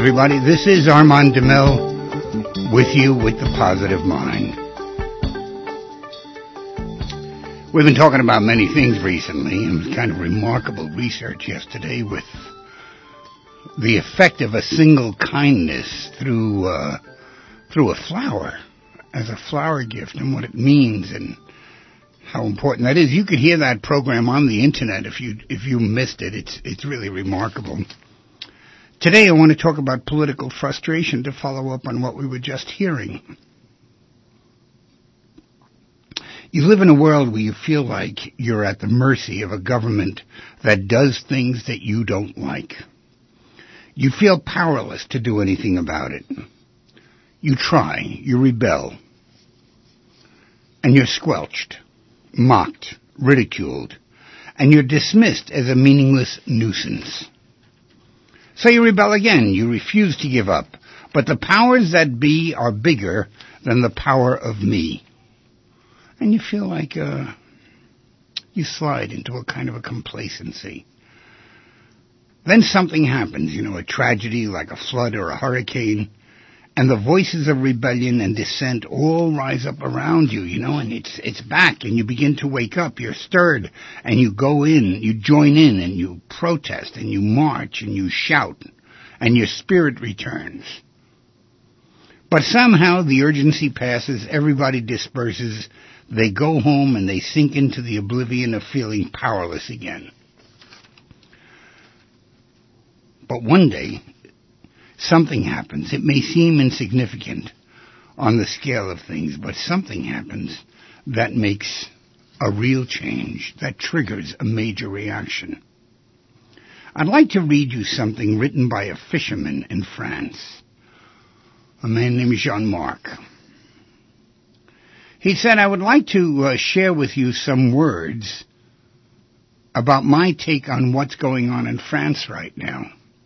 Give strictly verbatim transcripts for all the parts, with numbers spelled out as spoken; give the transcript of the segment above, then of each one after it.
everybody. This is Armand DeMille with you with the Positive Mind. We've been talking about many things recently, and it was kind of remarkable research yesterday with the effect of a single kindness through uh, through a flower, as a flower gift, and what it means and how important that is. You could hear that program on the internet if you if you missed it. It's it's really remarkable. Today I want to talk about political frustration to follow up on what we were just hearing. You live in a world where you feel like you're at the mercy of a government that does things that you don't like. You feel powerless to do anything about it. You try, you rebel, and you're squelched, mocked, ridiculed, and you're dismissed as a meaningless nuisance. So you rebel again. You refuse to give up. But the powers that be are bigger than the power of me. And you feel like uh, you slide into a kind of a complacency. Then something happens, you know, a tragedy like a flood or a hurricane, and the voices of rebellion and dissent all rise up around you, you know, and it's it's back, and you begin to wake up. You're stirred, and you go in, you join in, and you protest, and you march, and you shout, and your spirit returns. But somehow the urgency passes, everybody disperses, they go home, and they sink into the oblivion of feeling powerless again. But one day, something happens. It may seem insignificant on the scale of things, but something happens that makes a real change, that triggers a major reaction. I'd like to read you something written by a fisherman in France, a man named Jean-Marc. He said, I would like to uh, share with you some words about my take on what's going on in France right now.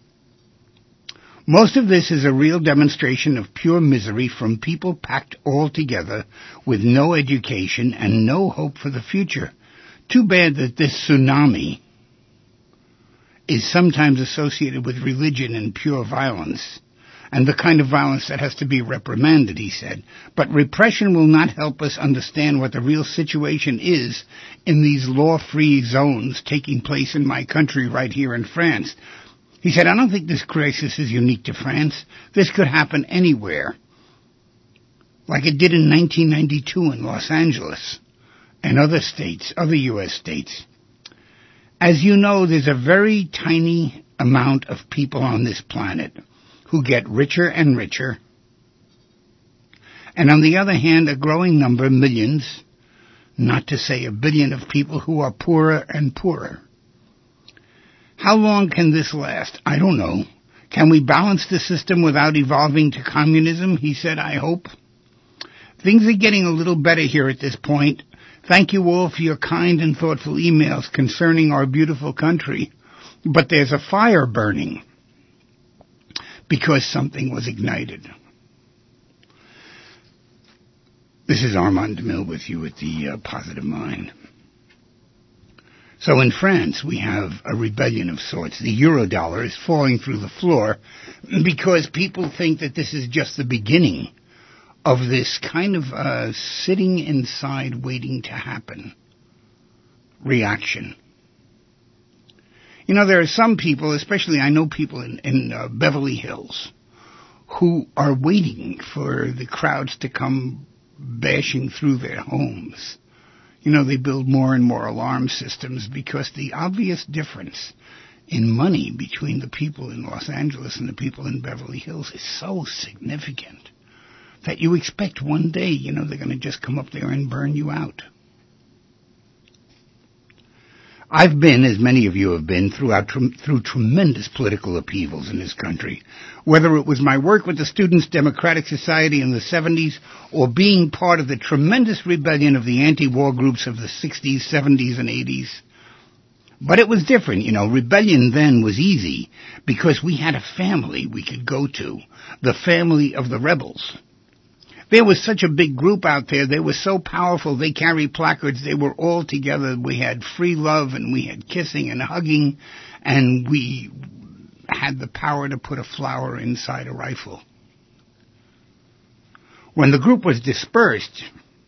Most of this is a real demonstration of pure misery from people packed all together with no education and no hope for the future. Too bad that this tsunami is sometimes associated with religion and pure violence, and the kind of violence that has to be reprimanded, he said. But repression will not help us understand what the real situation is in these law-free zones taking place in my country right here in France. He said, I don't think this crisis is unique to France. This could happen anywhere, like it did in nineteen ninety-two in Los Angeles and other states, other U S states. As you know, there's a very tiny amount of people on this planet who get richer and richer, and on the other hand, a growing number, millions, not to say a billion, of people who are poorer and poorer. How long can this last? I don't know. Can we balance the system without evolving to communism? He said, I hope. Things are getting a little better here at this point. Thank you all for your kind and thoughtful emails concerning our beautiful country. But there's a fire burning because something was ignited. This is Armand DeMille with you at the uh, Positive Mind. So in France, we have a rebellion of sorts. The Eurodollar is falling through the floor because people think that this is just the beginning of this kind of uh, sitting inside waiting to happen reaction. You know, there are some people, especially I know people in, in uh, Beverly Hills, who are waiting for the crowds to come bashing through their homes. You know, they build more and more alarm systems because the obvious difference in money between the people in Los Angeles and the people in Beverly Hills is so significant that you expect one day, you know, they're going to just come up there and burn you out. I've been, as many of you have been, throughout through tremendous political upheavals in this country, whether it was my work with the Students' Democratic Society in the seventies or being part of the tremendous rebellion of the anti-war groups of the sixties, seventies, and eighties. But it was different, you know. Rebellion then was easy because we had a family we could go to, the family of the rebels. There was such a big group out there. They were so powerful. They carried placards. They were all together. We had free love, and we had kissing and hugging, and we had the power to put a flower inside a rifle. When the group was dispersed,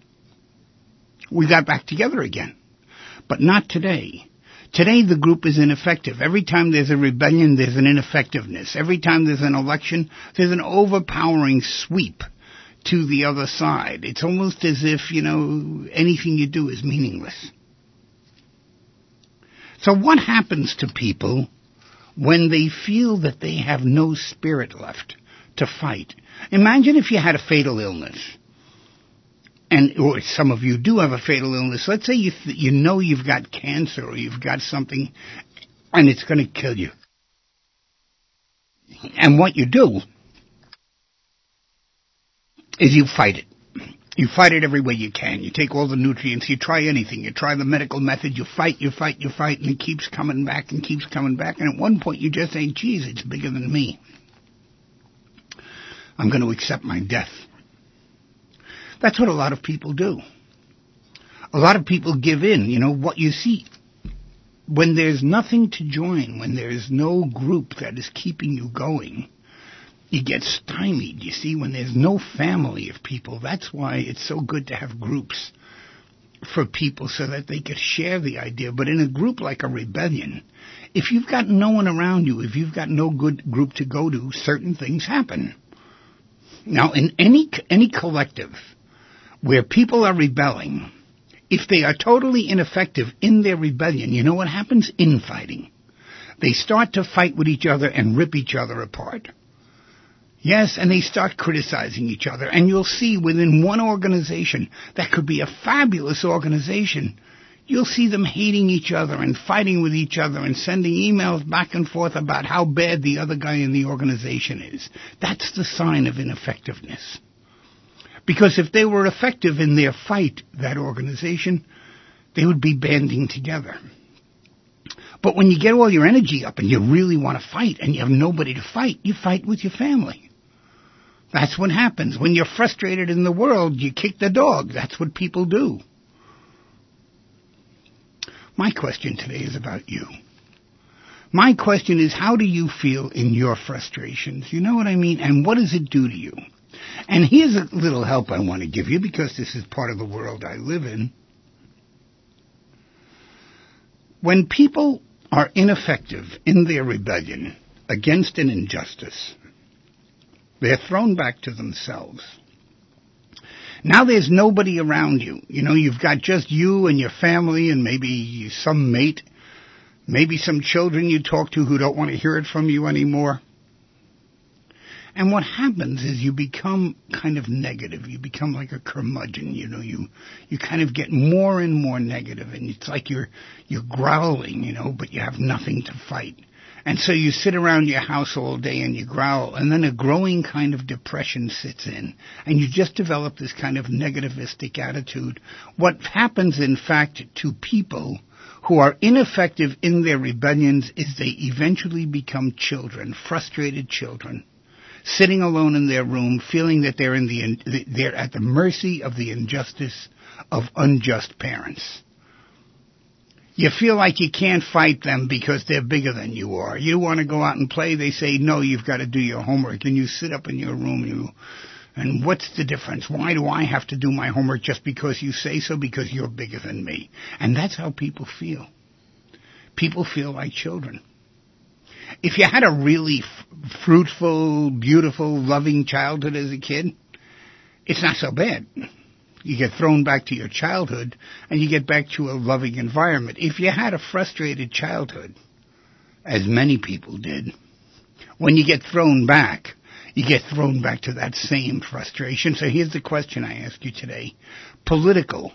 we got back together again. But not today. Today the group is ineffective. Every time there's a rebellion, there's an ineffectiveness. Every time there's an election, there's an overpowering sweep to the other side. It's almost as if, you know, anything you do is meaningless. So what happens to people when they feel that they have no spirit left to fight? Imagine if you had a fatal illness. And or some of you do have a fatal illness. Let's say you th- you know you've got cancer or you've got something and it's going to kill you. And what you do is you fight it. You fight it every way you can. You take all the nutrients. You try anything. You try the medical method. You fight, you fight, you fight, and it keeps coming back and keeps coming back. And at one point you just say, geez, it's bigger than me. I'm going to accept my death. That's what a lot of people do. A lot of people give in. You know, what you see, when there's nothing to join, when there's no group that is keeping you going, you get stymied. You see, when there's no family of people, that's why it's so good to have groups for people so that they could share the idea. But in a group like a rebellion, if you've got no one around you, if you've got no good group to go to, certain things happen. Now, in any any collective where people are rebelling, if they are totally ineffective in their rebellion, you know what happens? Infighting. They start to fight with each other and rip each other apart. Yes, and they start criticizing each other. And you'll see within one organization, that could be a fabulous organization, you'll see them hating each other and fighting with each other and sending emails back and forth about how bad the other guy in the organization is. That's the sign of ineffectiveness. Because if they were effective in their fight, that organization, they would be banding together. But when you get all your energy up and you really want to fight and you have nobody to fight, you fight with your family. That's what happens. When you're frustrated in the world, you kick the dog. That's what people do. My question today is about you. My question is, how do you feel in your frustrations? You know what I mean? And what does it do to you? And here's a little help I want to give you, because this is part of the world I live in. When people are ineffective in their rebellion against an injustice, they're thrown back to themselves. Now there's nobody around you. You know, you've got just you and your family and maybe some mate, maybe some children you talk to who don't want to hear it from you anymore. And what happens is you become kind of negative. You become like a curmudgeon, you know. You you kind of get more and more negative, and it's like you're you're growling, you know, but you have nothing to fight. And so you sit around your house all day and you growl, and then a growing kind of depression sits in, and you just develop this kind of negativistic attitude. What happens, in fact, to people who are ineffective in their rebellions is they eventually become children, frustrated children, sitting alone in their room, feeling that they're in the they're at the mercy of the injustice of unjust parents. You feel like you can't fight them because they're bigger than you are. You want to go out and play, they say, no, you've got to do your homework. And you sit up in your room, and, you, and what's the difference? Why do I have to do my homework just because you say so? Because you're bigger than me. And that's how people feel. People feel like children. If you had a really f- fruitful, beautiful, loving childhood as a kid, it's not so bad. You get thrown back to your childhood, and you get back to a loving environment. If you had a frustrated childhood, as many people did, when you get thrown back, you get thrown back to that same frustration. So here's the question I ask you today. Political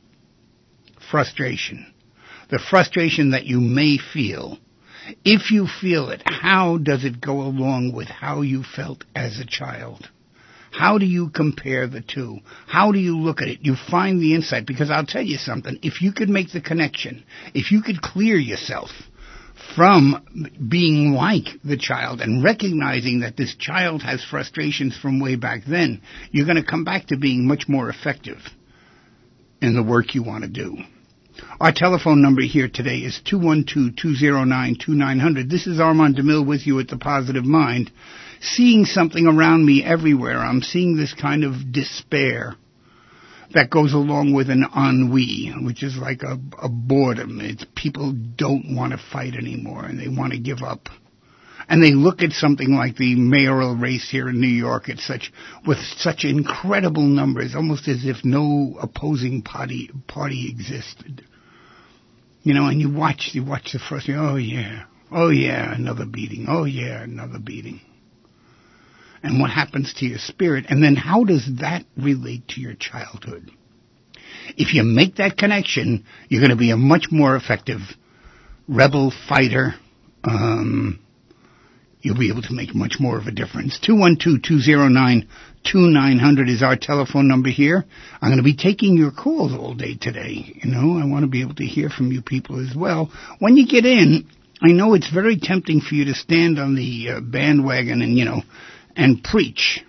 frustration, the frustration that you may feel, if you feel it, how does it go along with how you felt as a child? How do you compare the two? How do you look at it? You find the insight, because I'll tell you something. If you could make the connection, if you could clear yourself from being like the child and recognizing that this child has frustrations from way back then, you're going to come back to being much more effective in the work you want to do. Our telephone number here today is two one two, two zero nine, two nine zero zero. This is Armand DeMille with you at The Positive Mind. Seeing something around me everywhere, I'm seeing this kind of despair that goes along with an ennui, which is like a, a boredom. It's people don't want to fight anymore, and they want to give up. And they look at something like the mayoral race here in New York at such with such incredible numbers, almost as if no opposing party party existed. You know, and you watch you watch the first. Oh yeah, oh yeah, another beating. Oh yeah, another beating. And what happens to your spirit? And then how does that relate to your childhood? If you make that connection, you're going to be a much more effective rebel fighter. Um, You'll be able to make much more of a difference. two one two, two zero nine, two nine zero zero is our telephone number here. I'm going to be taking your calls all day today. You know, I want to be able to hear from you people as well. When you get in, I know it's very tempting for you to stand on the uh, bandwagon and, you know, and preach.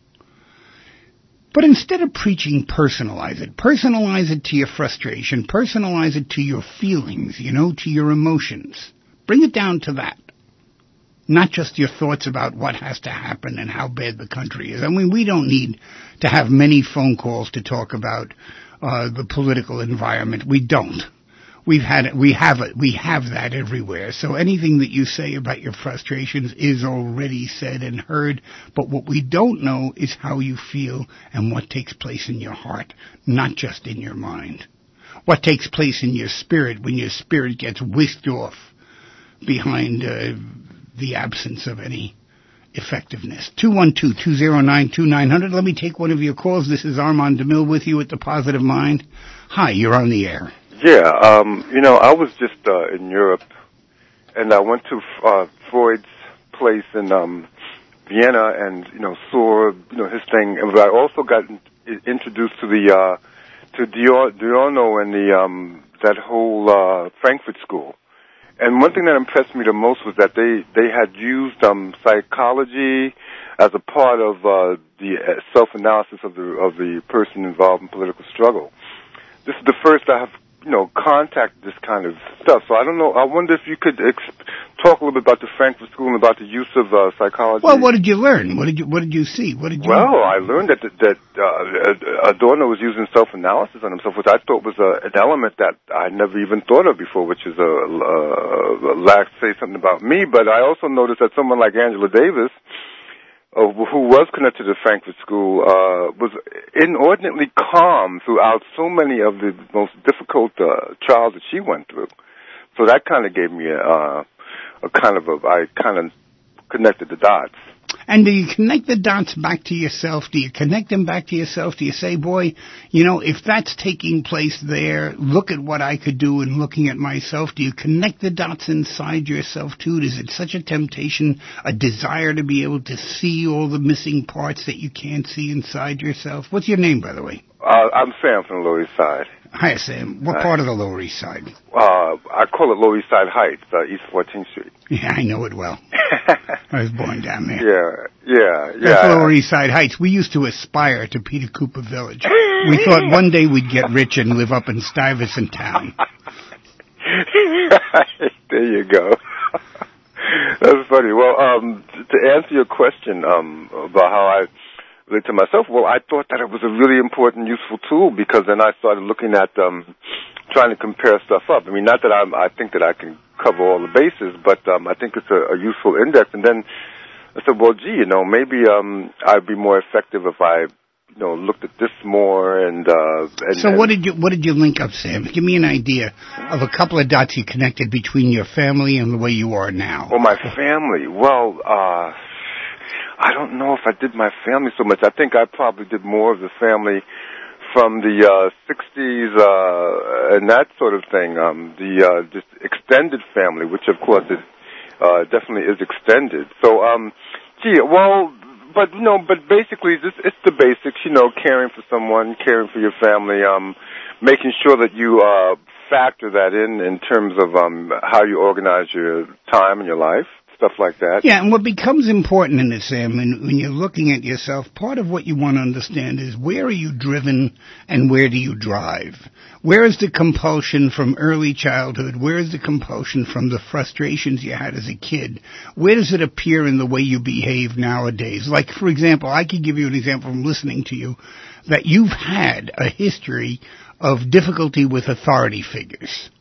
But instead of preaching, personalize it. Personalize it to your frustration. Personalize it to your feelings, you know, to your emotions. Bring it down to that. Not just your thoughts about what has to happen and how bad the country is. I mean, we don't need to have many phone calls to talk about uh, the political environment. We don't. We've had it. We have it. We have that everywhere. So anything that you say about your frustrations is already said and heard. But what we don't know is how you feel and what takes place in your heart, not just in your mind. What takes place in your spirit when your spirit gets whisked off behind uh, the absence of any effectiveness. two one two, two zero nine, two nine zero zero. Let me take one of your calls. This is Armand DeMille with you at The Positive Mind. Hi, you're on the air. Yeah, um, you know, I was just uh, in Europe, and I went to uh, Freud's place in um, Vienna, and you know, saw you know his thing. But I also got introduced to the uh, to Adorno and the um, that whole uh, Frankfurt School. And one thing that impressed me the most was that they, they had used um, psychology as a part of uh, the uh, self-analysis of the of the person involved in political struggle. This is the first I have, you know, contacted this kind of stuff. So I don't know. I wonder if you could ex- talk a little bit about the Frankfurt School and about the use of uh, psychology. Well, what did you learn? What did you What did you see? What did you? Well, I learned that that uh, Adorno was using self-analysis on himself, which I thought was a, an element that I never even thought of before, which is a, a, a lack to say something about me. But I also noticed that someone like Angela Davis, Uh, who was connected to the Frankfurt School, uh, was inordinately calm throughout so many of the most difficult uh, trials that she went through. So that kind of gave me a, uh, a kind of a, I kind of connected the dots. And do you connect the dots back to yourself? Do you connect them back to yourself? Do you say, boy, you know, if that's taking place there, look at what I could do in looking at myself? Do you connect the dots inside yourself, too? Is it such a temptation, a desire to be able to see all the missing parts that you can't see inside yourself? What's your name, by the way? Uh, I'm Sam from the Lower East Side. Hi, Sam. What Hi. part of the Lower East Side? Uh, I call it Lower East Side Heights, uh, East fourteenth Street. Yeah, I know it well. I was born down there. Yeah, yeah, yeah. That's Lower East Side Heights. We used to aspire to Peter Cooper Village. We thought one day we'd get rich and live up in Stuyvesant Town. There you go. That's funny. Well, um, to answer your question um, about how I relate to myself, well, I thought that it was a really important, useful tool, because then I started looking at um, trying to compare stuff up. I mean, not that I'm, I think that I can cover all the bases, but um, I think it's a, a useful index. And then I said, well, gee, you know, maybe um, I'd be more effective if I, you know, looked at this more. And, uh, and so, what did you what did you link up, Sam? Give me an idea of a couple of dots you connected between your family and the way you are now. Well, my family. Well, uh, I don't know if I did my family so much. I think I probably did more of the family from the uh, sixties uh, and that sort of thing. Um, the uh, just extended family, which of course is uh, definitely is extended. So, um, gee, well, but you know, but basically, this it's the basics. You know, caring for someone, caring for your family, um, making sure that you uh, factor that in in terms of um, how you organize your time and your life. stuff like that. Yeah, and what becomes important in this, Sam, when, when you're looking at yourself, part of what you want to understand is where are you driven and where do you drive? Where is the compulsion from early childhood? Where is the compulsion from the frustrations you had as a kid? Where does it appear in the way you behave nowadays? Like, for example, I could give you an example from listening to you, that you've had a history of difficulty with authority figures.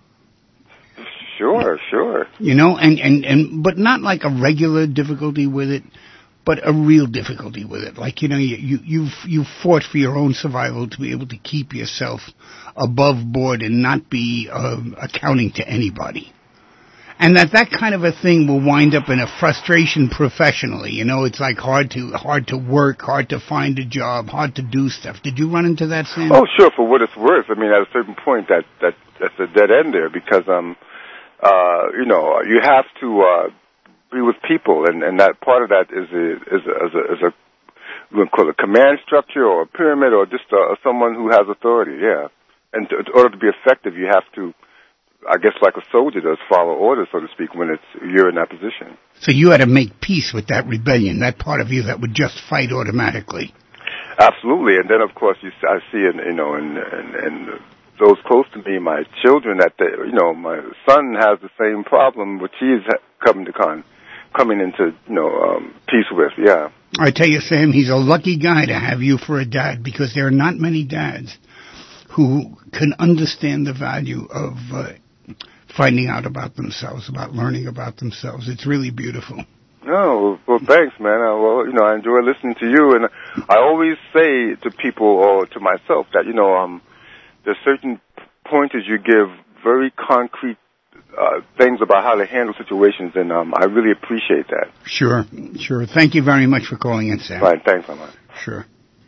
Sure, sure. You know, and, and, and, but not like a regular difficulty with it, but a real difficulty with it. Like, you know, you, you, you've, you've fought for your own survival to be able to keep yourself above board and not be uh, accounting to anybody. And that that kind of a thing will wind up in a frustration professionally. You know, it's like hard to, hard to work, hard to find a job, hard to do stuff. Did you run into that, Sam? Oh, sure, for what it's worth. I mean, at a certain point, that, that, that's a dead end there because, um, uh, you know, you have to, uh, be with people, and, and that part of that is a, is a, is a, is a we're going to call it a command structure or a pyramid or just uh, someone who has authority, yeah. And to, in order to be effective, you have to, I guess like a soldier does, follow orders, so to speak, when it's you're in that position. So you had to make peace with that rebellion, that part of you that would just fight automatically. Absolutely, and then of course you, I see, in, you know, and and and those close to me, my children, that they, you know, my son has the same problem, which he's coming to con, coming into, you know, um, peace with. Yeah. I tell you, Sam, he's a lucky guy to have you for a dad, because there are not many dads who can understand the value of uh, finding out about themselves, about learning about themselves. It's really beautiful. No, well, thanks, man. Uh, well, you know, I enjoy listening to you, and I always say to people or to myself that, you know, um, there's certain pointers you give, very concrete uh, things about how to handle situations, and um, I really appreciate that. Sure, sure. Thank you very much for calling in, Sam. Right, thanks so much. Sure.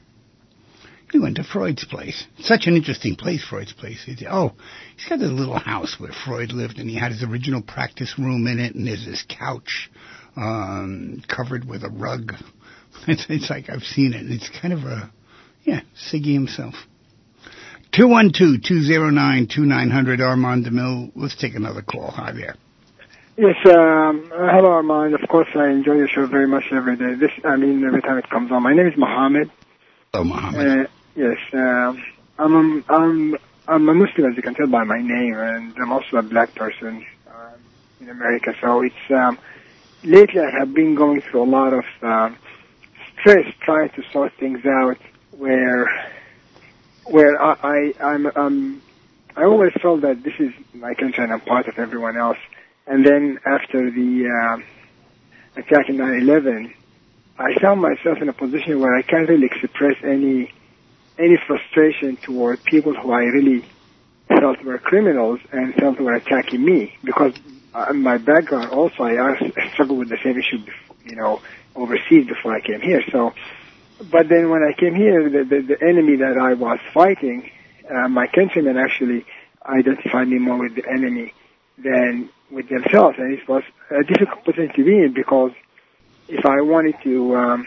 He went to Freud's place. Such an interesting place, Freud's place. He, oh, he's got this little house where Freud lived, and he had his original practice room in it, and there's this couch um, covered with a rug. It's, it's like I've seen it. It's kind of a, yeah, Siggy himself. two one two, two zero nine, two nine zero zero, Armand DeMille. Let's take another call. Hi there. Yes, um, hello, Armand. Of course, I enjoy your show very much every day. This, I mean, every time it comes on. My name is Mohammed. Hello, Mohammed. Uh, yes, um, I'm, um, I'm, I'm a Muslim, as you can tell by my name, and I'm also a black person uh, in America. So it's um, lately I have been going through a lot of um, stress trying to sort things out where. Where I, I, I'm, um, I always felt that this is my country and I'm part of everyone else. And then after the uh, attack in nine eleven, I found myself in a position where I can't really express any any frustration toward people who I really felt were criminals and felt were attacking me. Because uh, my background also, I, I struggled with the same issue, before, you know, overseas before I came here. So. But then when I came here, the, the, the enemy that I was fighting, uh, my countrymen actually identified me more with the enemy than with themselves. And it was a difficult position to be in, because if I wanted to um,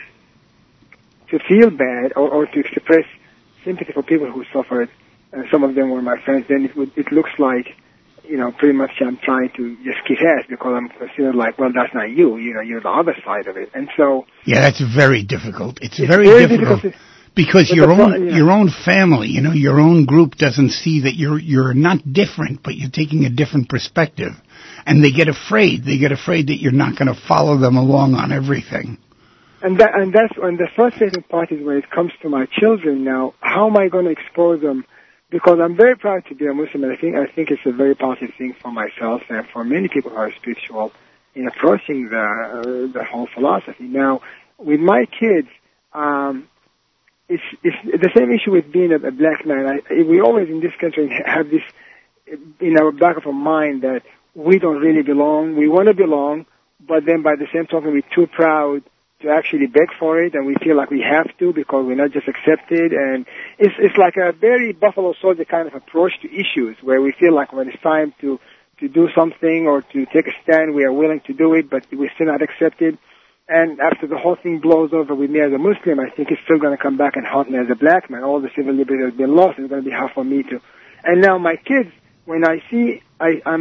to feel bad or, or to express sympathy for people who suffered, and some of them were my friends, then it, would, it looks like, you know, pretty much I'm trying to just kick ass because I'm considered like, well, that's not you. You know, you're the other side of it. And so... Yeah, that's very difficult. It's, it's very, very difficult, difficult because your the, own you know, your own family, you know, your own group doesn't see that you're you're not different, but you're taking a different perspective. And they get afraid. They get afraid that you're not going to follow them along on everything. And that, and that's and the frustrating part is when it comes to my children now. How am I going to expose them? Because I'm very proud to be a Muslim, and I think I think it's a very positive thing for myself and for many people who are spiritual in approaching the uh, the whole philosophy. Now, with my kids, um, it's it's the same issue with being a, a black man. I, we always in this country have this in our back of our mind that we don't really belong. We want to belong, but then by the same token, we're too proud to actually beg for it, and we feel like we have to because we're not just accepted. And it's it's like a very Buffalo Soldier kind of approach to issues, where we feel like when it's time to to do something or to take a stand, we are willing to do it, but we're still not accepted. And after the whole thing blows over with me as a Muslim, I think it's still going to come back and haunt me as a black man. All the civil liberty has been lost. It's going to be hard for me to. And now my kids, when I see, I, I'm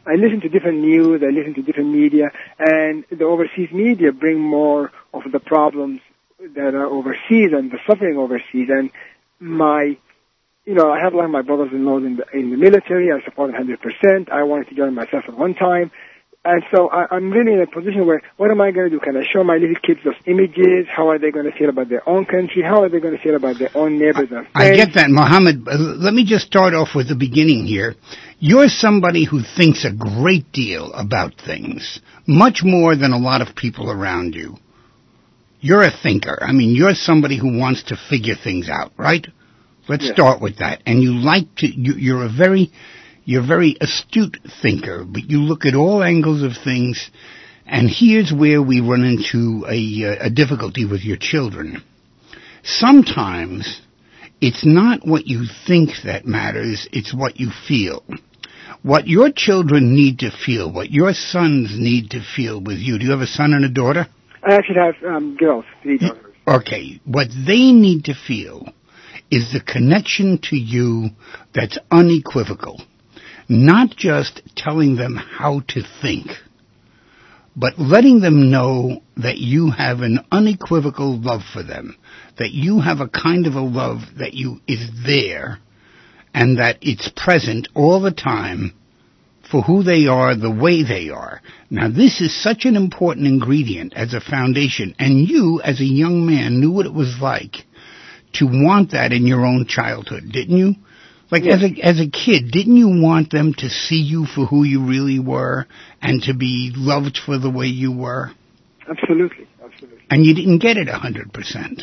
I listen to different news, I listen to different media, and the overseas media bring more of the problems that are overseas and the suffering overseas. And my, you know, I have a lot of my brothers-in-law in the, in the military. I support them one hundred percent. I wanted to join myself at one time. And so I, I'm really in a position where, what am I going to do? Can I show my little kids those images? How are they going to feel about their own country? How are they going to feel about their own neighbors and friends? I get that, Mohammed. Let me just start off with the beginning here. You're somebody who thinks a great deal about things, much more than a lot of people around you. You're a thinker. I mean, you're somebody who wants to figure things out, right? Let's Yes. start with that. And you like to, you, you're a very... You're a very astute thinker, but you look at all angles of things, and here's where we run into a, a difficulty with your children. Sometimes it's not what you think that matters, it's what you feel. What your children need to feel, what your sons need to feel with you. Do you have a son and a daughter? I actually have um, girls, three daughters. Okay, what they need to feel is the connection to you that's unequivocal. Not just telling them how to think, but letting them know that you have an unequivocal love for them, that you have a kind of a love that you is there, and that it's present all the time for who they are, the way they are. Now, this is such an important ingredient as a foundation, and you, as a young man, knew what it was like to want that in your own childhood, didn't you? Like, Yes. as a as a kid, didn't you want them to see you for who you really were and to be loved for the way you were? Absolutely, absolutely. And you didn't get it one hundred percent.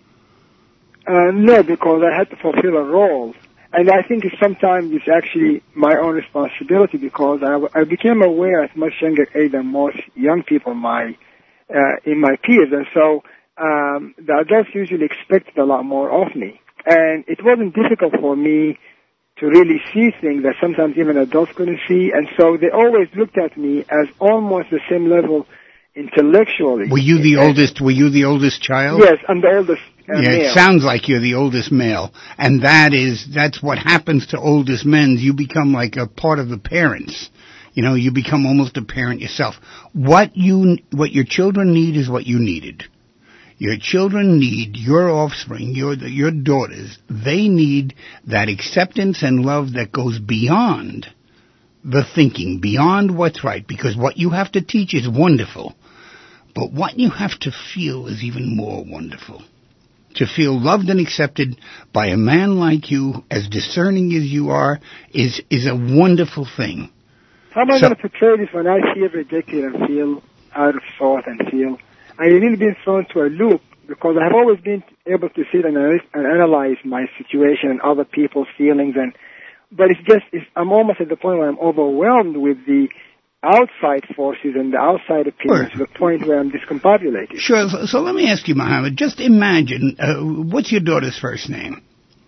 Uh, no, because I had to fulfill a role. And I think it's sometimes it's actually my own responsibility because I, I became aware at much younger age than most young people my uh, in my peers. And so um, the adults usually expected a lot more of me. And it wasn't difficult for me to really see things that sometimes even adults couldn't see. And so they always looked at me as almost the same level intellectually. Were you the and, oldest? Were you the oldest child? Yes, I'm the oldest uh, yeah, male. It sounds like you're the oldest male, and that is that's what happens to oldest men. You become like a part of the parents. You know, you become almost a parent yourself. What you, what your children need is what you needed. Your children need your offspring, your your daughters. They need that acceptance and love that goes beyond the thinking, beyond what's right. Because what you have to teach is wonderful, but what you have to feel is even more wonderful. To feel loved and accepted by a man like you, as discerning as you are, is is a wonderful thing. How am I So- going to portray this when I feel rejected and feel out of sort and feel I've really been thrown to a loop because I have always been able to sit and, analyze, and analyze my situation and other people's feelings, and but it's just it's, I'm almost at the point where I'm overwhelmed with the outside forces and the outside opinions Sure. to the point where I'm discombobulated. Sure. So, so let me ask you, Mohammed. Just imagine, uh, what's your daughter's first name?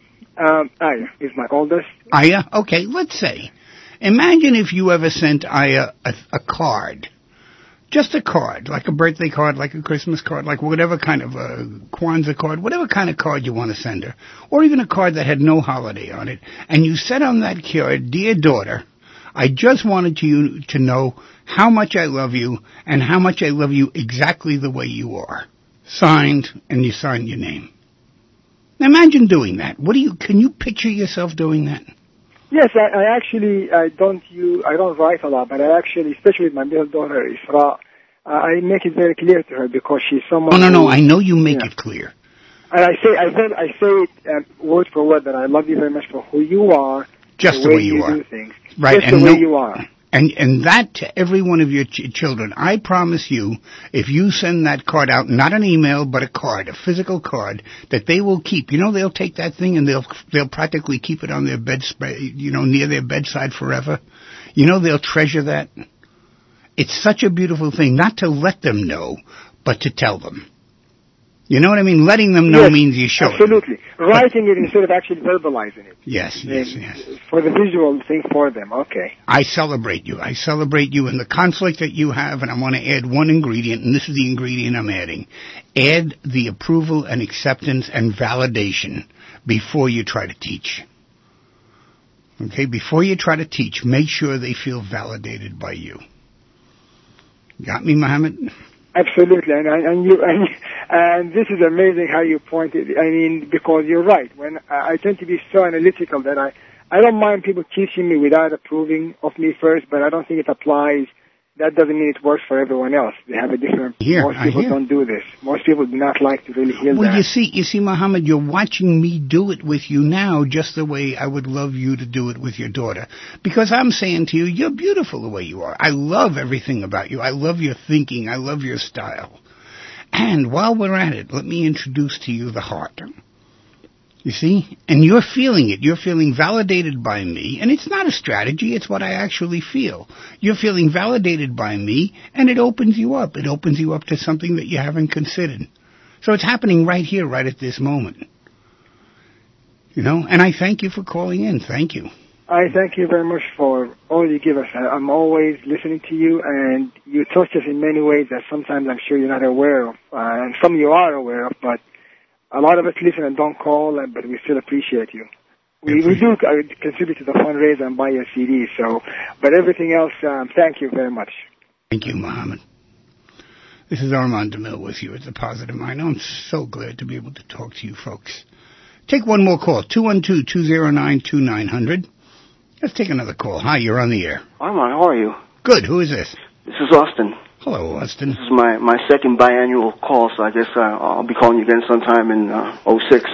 Um, Aya is my oldest. Aya? Okay, let's say. Imagine if you ever sent Aya a, a card. Just a card, like a birthday card, like a Christmas card, like whatever kind of a Kwanzaa card, whatever kind of card you want to send her. Or even a card that had no holiday on it. And you said on that card, "Dear daughter, I just wanted you to know how much I love you and how much I love you exactly the way you are." Signed, and you signed your name. Now imagine doing that. What do you, can you picture yourself doing that? Yes, I, I actually I don't use I don't write a lot, but I actually, especially with my middle daughter Isra, uh, I make it very clear to her because she's someone. Oh, no, no, who, I know you make yeah. it clear. And I say I say I say it um, word for word that I love you very much for who you are, Just the, the way way you are. do things, Right, just and the way no- you are. And and that to every one of your ch- children. I promise you, if you send that card out, not an email, but a card, a physical card, that they will keep. You know, they'll take that thing and they'll they'll practically keep it on their bedspread, you know, near their bedside forever. You know, they'll treasure that. It's such a beautiful thing, not to let them know, but to tell them. You know what I mean? Letting them know Yes, means you show it. absolutely. Writing it instead of actually verbalizing it. Yes, yes, And yes. For the visual thing for them, okay. I celebrate you. I celebrate you and the conflict that you have, and I want to add one ingredient, and this is the ingredient I'm adding. Add the approval and acceptance and validation before you try to teach. Okay, before you try to teach, make sure they feel validated by you. Got me, Mohammed? Absolutely, and and you and, and this is amazing how you pointed. I mean, because you're right. When I, I tend to be so analytical that I I don't mind people teaching me without approving of me first, but I don't think it applies. That doesn't mean it works for everyone else. They have a different. Here, most people don't do this. Most people do not like to really hear well, that. Well, you see, you see, Mohammed, you're watching me do it with you now, just the way I would love you to do it with your daughter. Because I'm saying to you, you're beautiful the way you are. I love everything about you. I love your thinking. I love your style. And while we're at it, let me introduce to you the heart. You see? And you're feeling it. You're feeling validated by me. And it's not a strategy. It's what I actually feel. You're feeling validated by me, and it opens you up. It opens you up to something that you haven't considered. So it's happening right here, right at this moment. You know? And I thank you for calling in. Thank you. I thank you very much for all you give us. I'm always listening to you, and you touch us in many ways that sometimes I'm sure you're not aware of. Uh, and some you are aware of, but a lot of us listen and don't call, but we still appreciate you. We, we do uh, contribute to the fundraiser and buy your C Ds, so, but everything else, um, thank you very much. Thank you, Mohammed. This is Armand DeMille with you at The Positive Mind. I'm so glad to be able to talk to you folks. Take one more call, two one two, two zero nine, two nine zero zero. Let's take another call. Hi, you're on the air. Armand, how are you? Good, who is this? This is Austin. Hello, Austin. This is my, my second biannual call, so I guess uh, I'll be calling you again sometime in uh, oh six.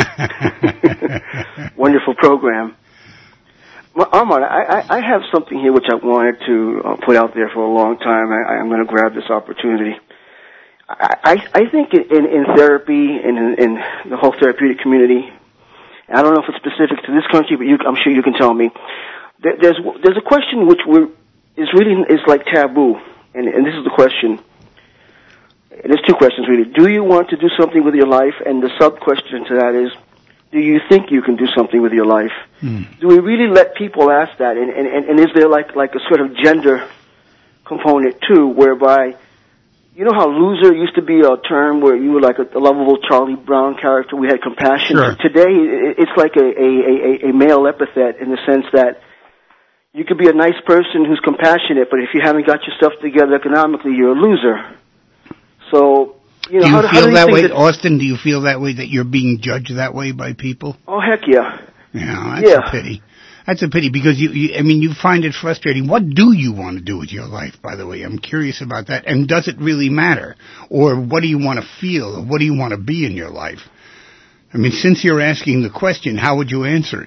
Wonderful program. Well, Armand, I, I, I have something here which I wanted to uh, put out there for a long time. I, I'm going to grab this opportunity. I, I, I think in, in therapy and in, in the whole therapeutic community, I don't know if it's specific to this country, but you, I'm sure you can tell me, there, there's there's a question which we're, is really is like taboo. And, and this is the question. There's two questions, really. Do you want to do something with your life? And the sub-question to that is, do you think you can do something with your life? Mm. Do we really let people ask that? And, and, and is there like, like a sort of gender component, too, whereby, you know how loser used to be a term where you were like a, a lovable Charlie Brown character, we had compassion? Sure. Today, it's like a, a, a, a male epithet in the sense that you could be a nice person who's compassionate, but if you haven't got your stuff together economically, you're a loser. So, you know, do you how, feel how do you that think way, that, Austin? Do you feel that way, that you're being judged that way by people? Oh, heck yeah. Yeah, that's yeah. a pity. That's a pity because you, you, I mean, you find it frustrating. What do you want to do with your life, by the way? I'm curious about that. And does it really matter? Or what do you want to feel? Or what do you want to be in your life? I mean, since you're asking the question, how would you answer it?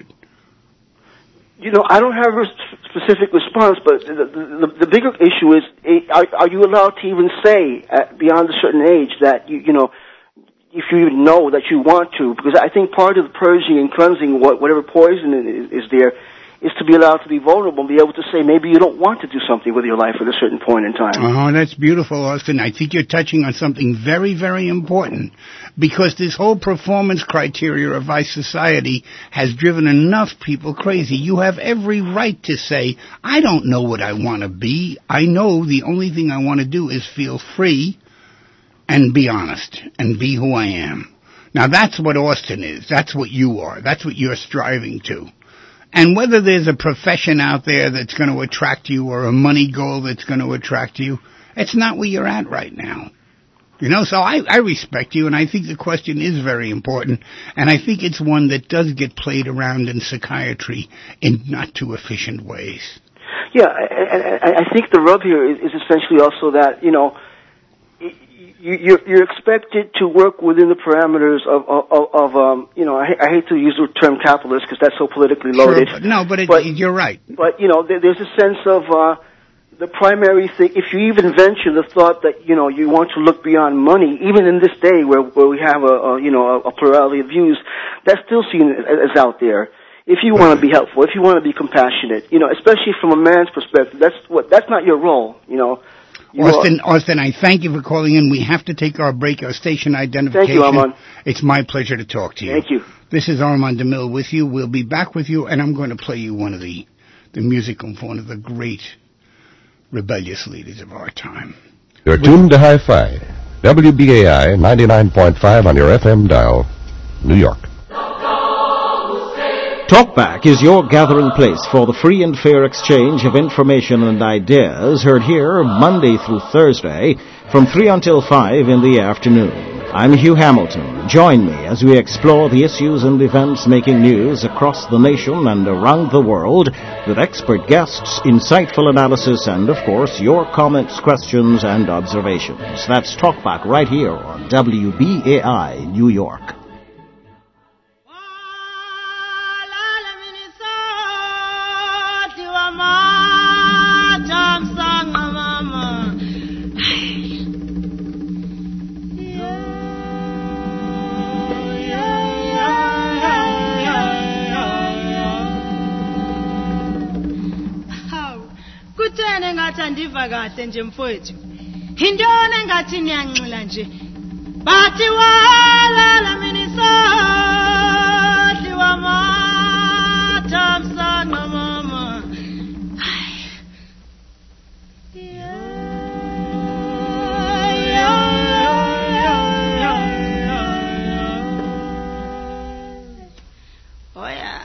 You know, I don't have a specific response, but the, the, the bigger issue is, are, are you allowed to even say, at, beyond a certain age, that, you, you know, if you even know that you want to? Because I think part of the purging and cleansing, what, whatever poison is, is there, is to be allowed to be vulnerable and be able to say maybe you don't want to do something with your life at a certain point in time. Oh, that's beautiful, Austin. I think you're touching on something very, very important, because this whole performance criteria of our society has driven enough people crazy. You have every right to say, I don't know what I want to be. I know the only thing I want to do is feel free and be honest and be who I am. Now, that's what Austin is. That's what you are. That's what you're striving to. And whether there's a profession out there that's going to attract you or a money goal that's going to attract you, it's not where you're at right now. You know, so I, I respect you, and I think the question is very important, and I think it's one that does get played around in psychiatry in not too efficient ways. Yeah, and I, I think the rub here is, is essentially also that, you know, You're, you're expected to work within the parameters of, of, of um, you know, I, I hate to use the term capitalist because that's so politically loaded. Sure, but no, but, it, but you're right. But, you know, there, there's a sense of uh, the primary thing. If you even venture the thought that, you know, you want to look beyond money, even in this day where, where we have a, a you know, a, a plurality of views, that's still seen as, as out there. If you want to be helpful, if you want to be compassionate, you know, especially from a man's perspective, that's what that's not your role, you know. Austin, Austin, I thank you for calling in. We have to take our break, our station identification. Thank you, Armand. It's my pleasure to talk to you. Thank you. This is Armand DeMille with you. We'll be back with you, and I'm going to play you one of the, the music of one of the great rebellious leaders of our time. You're tuned to Hi-Fi, W B A I ninety-nine point five on your F M dial, New York. Don't go, stay. Talkback is your gathering place for the free and fair exchange of information and ideas, heard here Monday through Thursday from three until five in the afternoon. I'm Hugh Hamilton. Join me as we explore the issues and events making news across the nation and around the world with expert guests, insightful analysis, and, of course, your comments, questions, and observations. That's Talkback right here on W B A I New York. Andiva kahle nje mfowethu intona engathi niyanxila nje bathi walala minisodli wamathamsanqa mama oh yeah.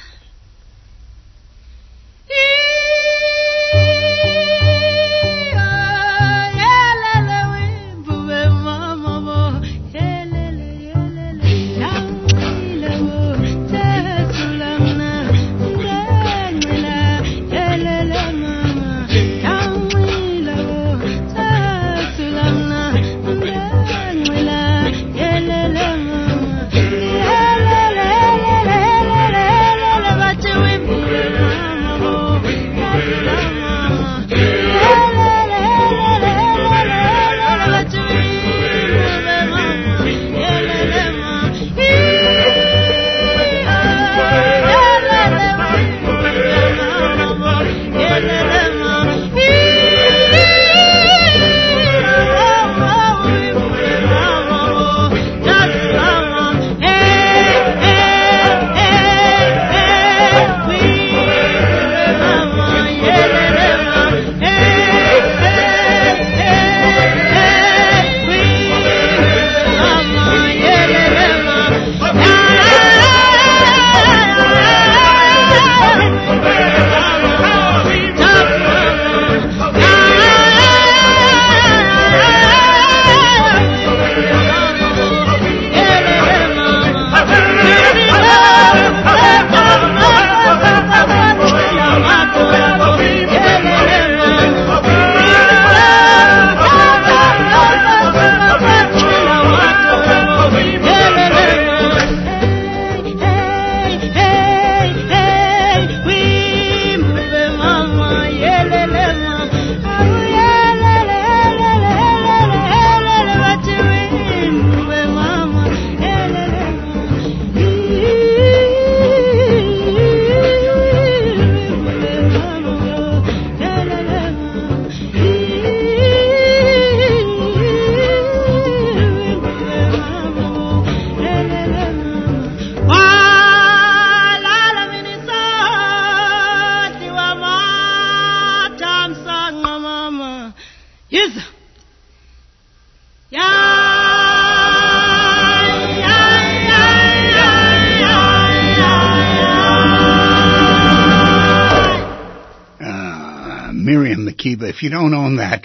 If you don't own that,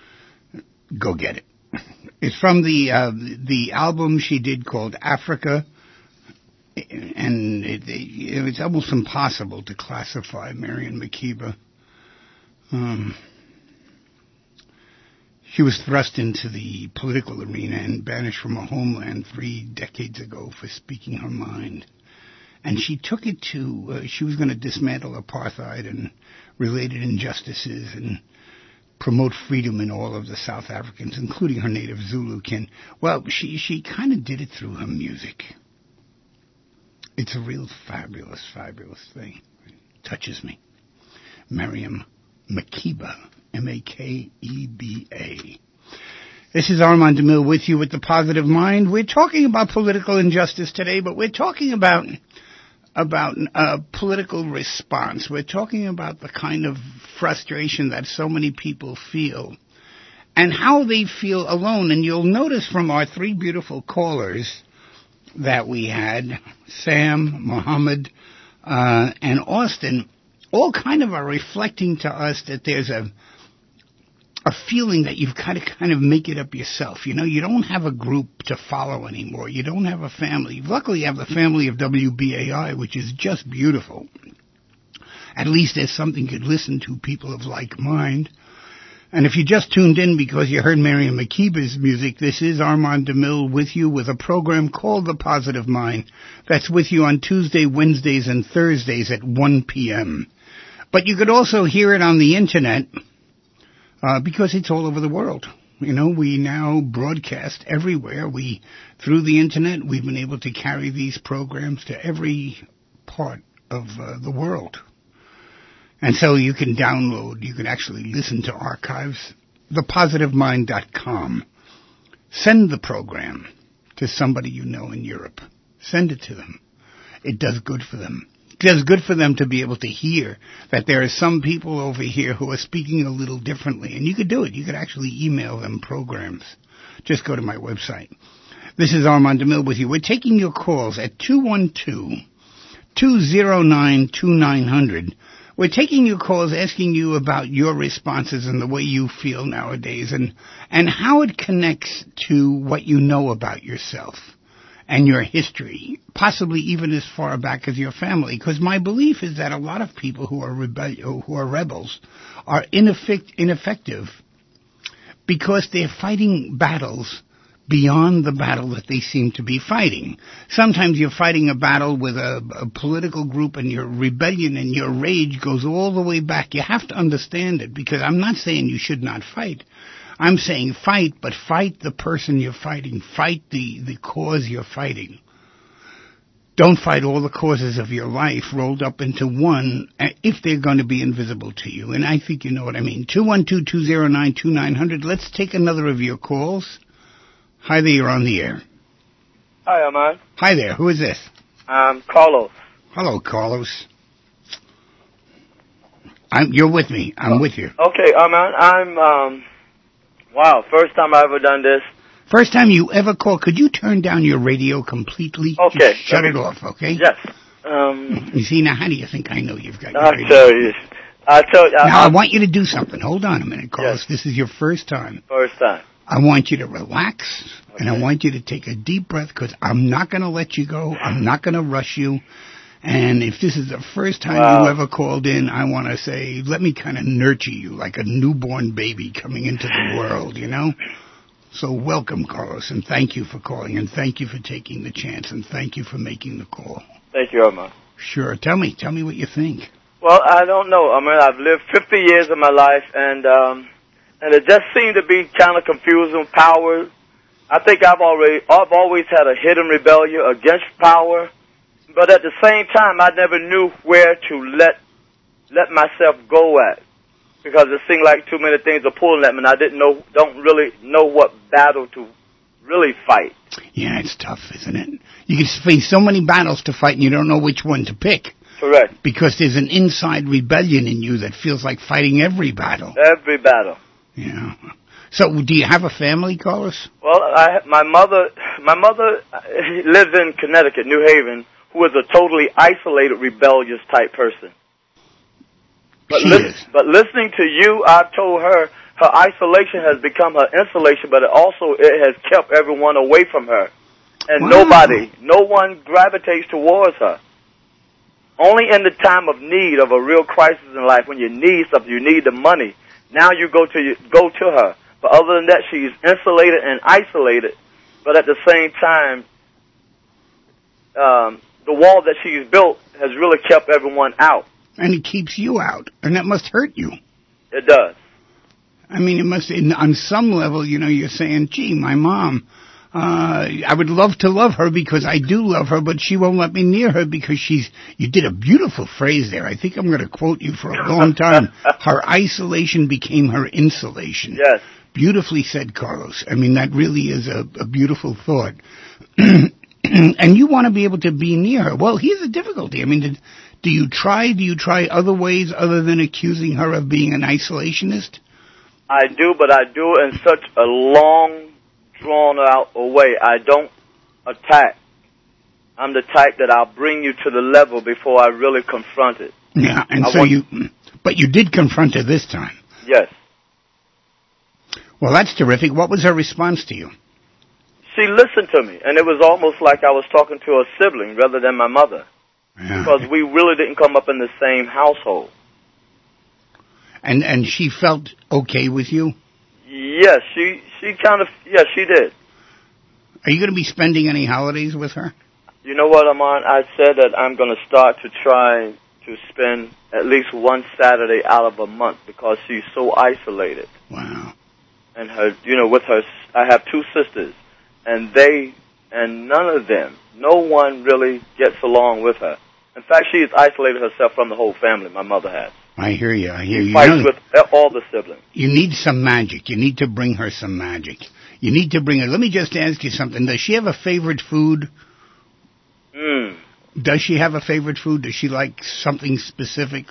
go get it. It's from the uh, the album she did called Africa, and it, it, it's almost impossible to classify Miriam Makeba. Um, she was thrust into the political arena and banished from her homeland three decades ago for speaking her mind. And she took it to, uh, she was going to dismantle apartheid and related injustices and promote freedom in all of the South Africans, including her native Zulu kin. Well, she, she kind of did it through her music. It's a real fabulous, fabulous thing. It touches me. Miriam Makeba, M A K E B A. This is Armand DeMille with you with The Positive Mind. We're talking about political injustice today, but we're talking about about uh, political response. We're talking about the kind of frustration that so many people feel and how they feel alone. And you'll notice from our three beautiful callers that we had, Sam, Mohammed, uh, and Austin, all kind of are reflecting to us that there's a a feeling that you've got to kind of make it up yourself. You know, you don't have a group to follow anymore. You don't have a family. Luckily, you have the family of W B A I, which is just beautiful. At least there's something you could listen to, people of like mind. And if you just tuned in because you heard Miriam Makiba's music, this is Armand DeMille with you with a program called The Positive Mind. That's with you on Tuesday, Wednesdays, and Thursdays at one p.m. But you could also hear it on the Internet, uh, because it's all over the world. You know, we now broadcast everywhere. We, through the Internet, we've been able to carry these programs to every part of uh, the world. And so you can download, you can actually listen to archives, the positive mind dot com. Send the program to somebody you know in Europe. Send it to them. It does good for them. It does good for them to be able to hear that there are some people over here who are speaking a little differently. And you could do it. You could actually email them programs. Just go to my website. This is Armand DeMille with you. We're taking your calls at two one two, two zero nine, two nine zero zero. We're taking your calls, asking you about your responses and the way you feel nowadays and, and how it connects to what you know about yourself and your history, possibly even as far back as your family. Because my belief is that a lot of people who are rebel- who are rebels are ineffect- ineffective because they're fighting battles beyond the battle that they seem to be fighting. Sometimes you're fighting a battle with a, a political group and your rebellion and your rage goes all the way back. You have to understand it, because I'm not saying you should not fight. I'm saying fight, but fight the person you're fighting. Fight the, the cause you're fighting. Don't fight all the causes of your life rolled up into one if they're going to be invisible to you. And I think you know what I mean. two one two, two zero nine, two nine zero zero. Let's take another of your calls. Hi there, you're on the air. Hi, Armand. Hi there, who is this? Um, Carlos. Hello, Carlos. I'm, you're with me. I'm oh, with you. Okay, Armand, I'm, um, wow, first time I've ever done this. First time you ever called. Could you turn down your radio completely? Okay. Just shut it off, okay? Yes. Um, you see, now how do you think I know you've got your I'll radio? tell you. I'll tell you. Now, I, I want you to do something. Hold on a minute, Carlos. Yes. This is your first time. First time. I want you to relax, okay. And I want you to take a deep breath, because I'm not going to let you go. I'm not going to rush you. And if this is the first time wow. you ever called in, I want to say, let me kind of nurture you like a newborn baby coming into the world, you know? So welcome, Carlos, and thank you for calling, and thank you for taking the chance, and thank you for making the call. Thank you, Armand. Sure. Tell me. Tell me what you think. Well, I don't know. I mean, I've lived fifty years of my life, and... um And it just seemed to be kind of confusing power. I think I've already, I've always had a hidden rebellion against power, but at the same time, I never knew where to let let myself go at, because it seemed like too many things are pulling at me, and I didn't know, don't really know what battle to really fight. Yeah, it's tough, isn't it? You can face so many battles to fight, and you don't know which one to pick. Correct. Because there's an inside rebellion in you that feels like fighting every battle. Every battle. Yeah. So, do you have a family, Carlos? Well, I, my mother, my mother lives in Connecticut, New Haven, who is a totally isolated, rebellious type person. But, she li- is. but listening to you, I've told her her isolation has become her insulation, but it also it has kept everyone away from her, and wow. nobody, no one gravitates towards her. Only in the time of need, of a real crisis in life, when you need something, you need the money. Now you go to go to her. But other than that, she's insulated and isolated. But at the same time, um, the wall that she's built has really kept everyone out. And it keeps you out. And that must hurt you. It does. I mean, it must, on some level, you know, you're saying, gee, my mom, uh, I would love to love her because I do love her, but she won't let me near her because she's, you did a beautiful phrase there. I think I'm going to quote you for a long time. Her isolation became her insulation. Yes. Beautifully said, Carlos. I mean, that really is a, a beautiful thought. And you want to be able to be near her. Well, here's the difficulty. I mean, did, do you try, do you try other ways other than accusing her of being an isolationist? I do, but I do in such a long, drawn out way. I don't attack. I'm the type that I'll bring you to the level before I really confront it. Yeah, and I so want- you, but you did confront her this time. Yes. Well, that's terrific. What was her response to you? She listened to me, and it was almost like I was talking to a sibling rather than my mother, Yeah. because we really didn't come up in the same household. And and she felt okay with you? Yes, she she kind of, yes, she did. Are you going to be spending any holidays with her? You know what, Amon? I said that I'm going to start to try to spend at least one Saturday out of a month because she's so isolated. Wow. And her, you know, with her, I have two sisters, and they, and none of them, no one really gets along with her. In fact, she has isolated herself from the whole family, my mother has. I hear you. I hear you. She fights You know, with all the siblings. you need some magic. You need to bring her some magic. You need to bring her. Let me just ask you something. Does she have a favorite food? Mm. Does she have a favorite food? Does she like something specific?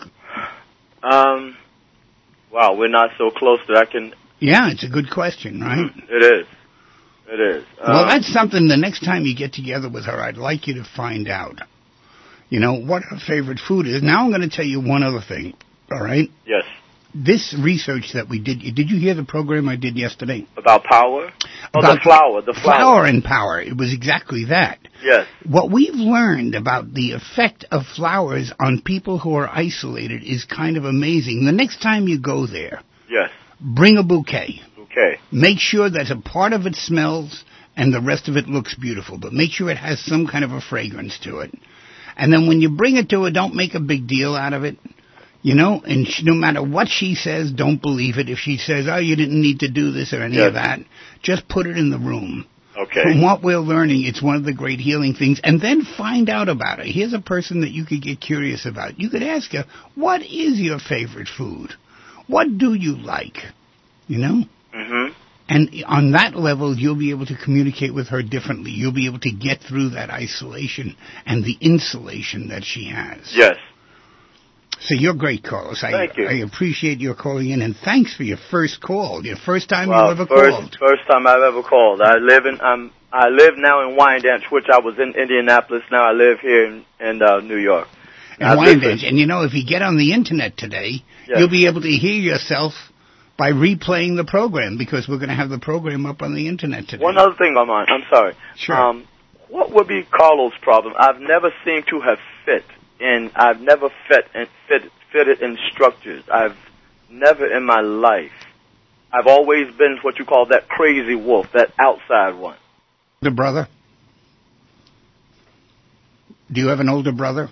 Um, wow, we're not so close that I can... Yeah, it's a good question, right? It is. It is. Well, Um, that's something the next time you get together with her, I'd like you to find out. You know, what her favorite food is. Now I'm going to tell you one other thing, all right? Yes. This research that we did, did you hear the program I did yesterday? About power? Oh, About the flower, the flower. Flower and power. It was exactly that. Yes. What we've learned about the effect of flowers on people who are isolated is kind of amazing. The next time you go there, Yes. bring a bouquet. Okay. Make sure that a part of it smells and the rest of it looks beautiful, but make sure it has some kind of a fragrance to it. And then when you bring it to her, don't make a big deal out of it. You know, and she, no matter what she says, don't believe it. If she says, oh, you didn't need to do this or any Yes. of that, just put it in the room. Okay. From what we're learning, it's one of the great healing things. And then find out about her. Here's a person that you could get curious about. You could ask her, what is your favorite food? What do you like? You know? Mm-hmm. And on that level, you'll be able to communicate with her differently. You'll be able to get through that isolation and the insulation that she has. Yes. So you're great, Carlos. I, Thank you. I appreciate your calling in, and thanks for your first call. Your first time Well, you ever first, called. First time I've ever called. I live in um I live now in Wyandanch, which I was in Indianapolis. Now I live here in, in uh, New York. And Wyandanch. And you know, if you get on the internet today, Yes. you'll be able to hear yourself by replaying the program, because we're going to have the program up on the internet today. One other thing, Armand. I'm sorry. Sure. Um, what would be Carlos' problem? I've never seemed to have fit in. I've never fit and fit fitted in structures. I've never in my life. I've always been what you call that crazy wolf, that outside one. The brother? Do you have an older brother?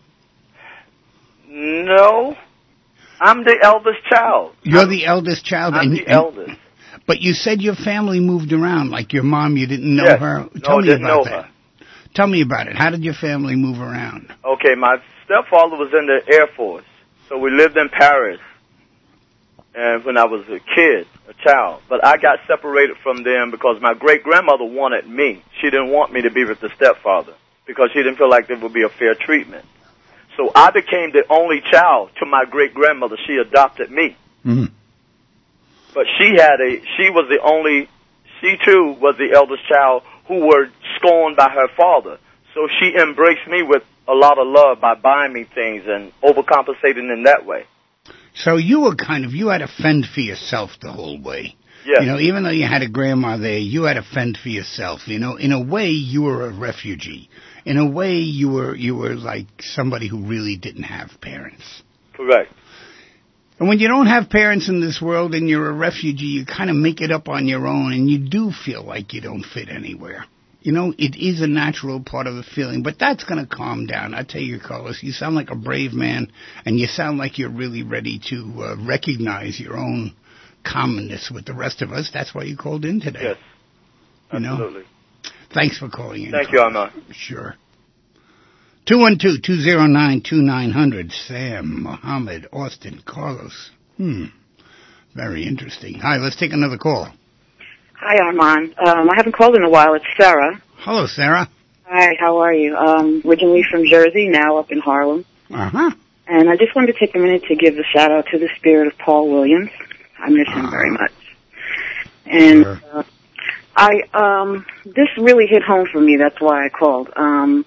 No, I'm the eldest child. You're I'm, the eldest child. I'm and, the and- eldest. But you said your family moved around, like your mom, you didn't know Yes. her. No, Tell me didn't about know that. her. Tell me about it. How did your family move around? Okay, my stepfather was in the Air Force, so we lived in Paris. And when I was a kid, a child, but I got separated from them because my great grandmother wanted me. She didn't want me to be with the stepfather because she didn't feel like there would be a fair treatment. So I became the only child to my great grandmother. She adopted me, Mm-hmm. but she had a. She was the only. She too was the eldest child who were scorned by her father. So she embraced me with a lot of love by buying me things and overcompensating in that way. So you were kind of, you had to fend for yourself the whole way. Yes. You know, even though you had a grandma there, you had to fend for yourself. You know, in a way, you were a refugee. In a way, you were you were like somebody who really didn't have parents. Correct. And when you don't have parents in this world and you're a refugee, you kind of make it up on your own, and you do feel like you don't fit anywhere. You know, it is a natural part of the feeling, but that's going to calm down. I tell you, Carlos, you sound like a brave man, and you sound like you're really ready to uh, recognize your own commonness with the rest of us. That's why you called in today. Yes. You know? Absolutely. Thanks for calling in. Thank you, Carlos. Armand. Sure. two one two, two zero nine, two nine zero zero. Sam, Mohammed, Austin, Carlos. Hmm. Very interesting. Hi, let's take another call. Hi, Armand. Um, I haven't called in a while. It's Sarah. Hello, Sarah. Hi, how are you? Um, originally from Jersey, now up in Harlem. Uh-huh. And I just wanted to take a minute to give a shout-out to the spirit of Paul Williams. I miss him very much. And Sure. uh, I, um, this really hit home for me. That's why I called. Um,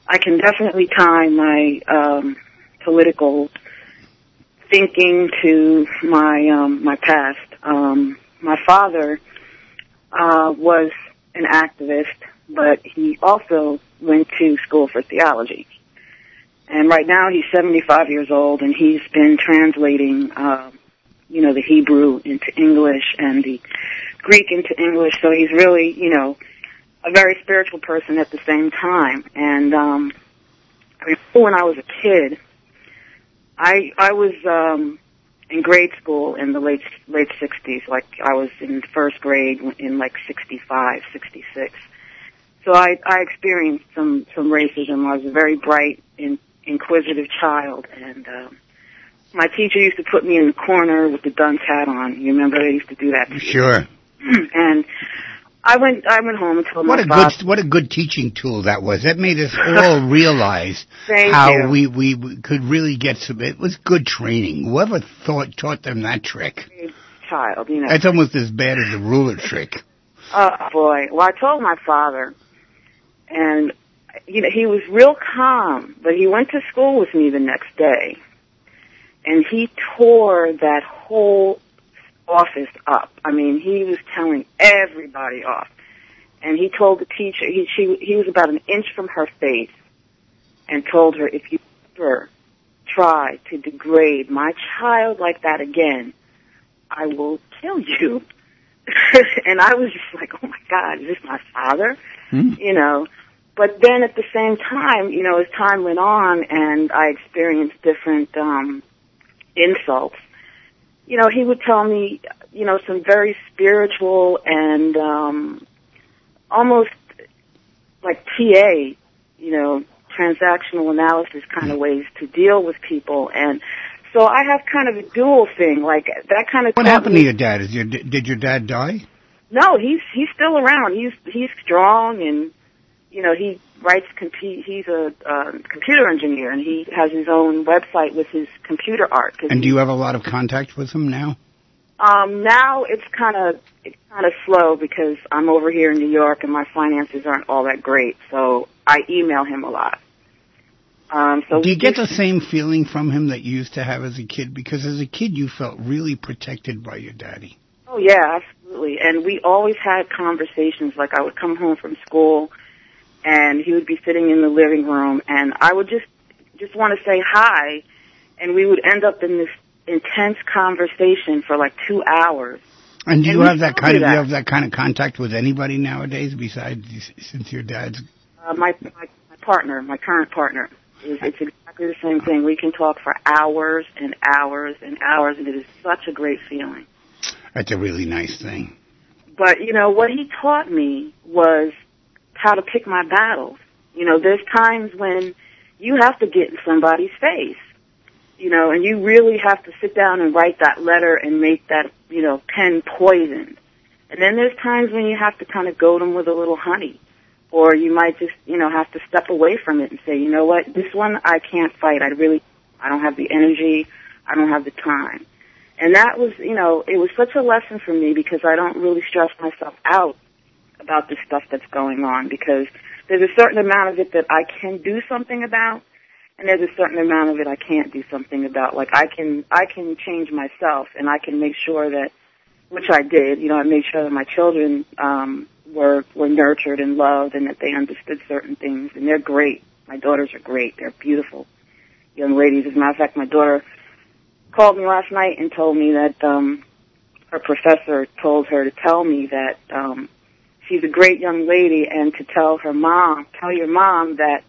I can definitely tie my um, political thinking to my um, my past. Um, my father uh, was an activist, but he also went to school for theology. And right now he's seventy-five years old, and he's been translating, uh, you know, the Hebrew into English and the Greek into English. So he's really, you know, a very spiritual person at the same time. And um, I mean, when I was a kid, I I was um, in grade school in the late late sixties. Like I was in first grade in like sixty-five, sixty-six. So I I experienced some some racism. I was a very bright and inquisitive child, and um, my teacher used to put me in the corner with the dunce hat on. You remember they used to do that to you? Sure. And I went I went home and told what my a father. good what a good teaching tool that was. That made us all realize Thank how you. we, we we could really get some. It was good training. Whoever thought taught them that trick. Child, you know. That's almost as bad as the ruler trick. Oh boy! Well, I told my father, and you know he was real calm, but he went to school with me the next day, and he tore that whole office up. I mean, he was telling everybody off, and he told the teacher he she he was about an inch from her face, and told her, if you ever try to degrade my child like that again, I will kill you. And I was just like, oh my God, is this my father? Mm. You know. But then at the same time, you know, as time went on and I experienced different um insults, you know, he would tell me, you know, some very spiritual and um almost like T A, you know, transactional analysis kind of ways to deal with people. And so I have kind of a dual thing, like that kind of. What happened me, to your dad? Is your did your dad die? No, he's he's still around. He's he's strong, and you know he writes. Compu- he's a uh, computer engineer, and he has his own website with his computer art. And do you have a lot of contact with him now? Um, now it's kind of it's kind of slow because I'm over here in New York, and my finances aren't all that great. So I email him a lot. Um, so do you get the same feeling from him that you used to have as a kid? Because as a kid, you felt really protected by your daddy. Oh, yeah, absolutely. And we always had conversations. Like, I would come home from school, and he would be sitting in the living room, and I would just just want to say hi, and we would end up in this intense conversation for, like, two hours. And do you and have that kind of that. do you have that kind of contact with anybody nowadays besides since your dad's? Uh, my, my my partner, my current partner. It's exactly the same thing. We can talk for hours and hours and hours, and it is such a great feeling. That's a really nice thing. But, you know, what he taught me was how to pick my battles. You know, there's times when you have to get in somebody's face, you know, and you really have to sit down and write that letter and make that, you know, pen poisoned. And then there's times when you have to kind of goad them with a little honey. Or you might just, you know, have to step away from it and say, you know what, this one I can't fight. I really, I don't have the energy. I don't have the time. And that was, you know, it was such a lesson for me because I don't really stress myself out about the stuff that's going on because there's a certain amount of it that I can do something about and there's a certain amount of it I can't do something about. Like I can, I can change myself and I can make sure that, which I did, you know, I made sure that my children, um, were were nurtured and loved and that they understood certain things. And they're great. My daughters are great. They're beautiful young ladies. As a matter of fact, my daughter called me last night and told me that um, her professor told her to tell me that um, she's a great young lady and to tell her mom, tell your mom that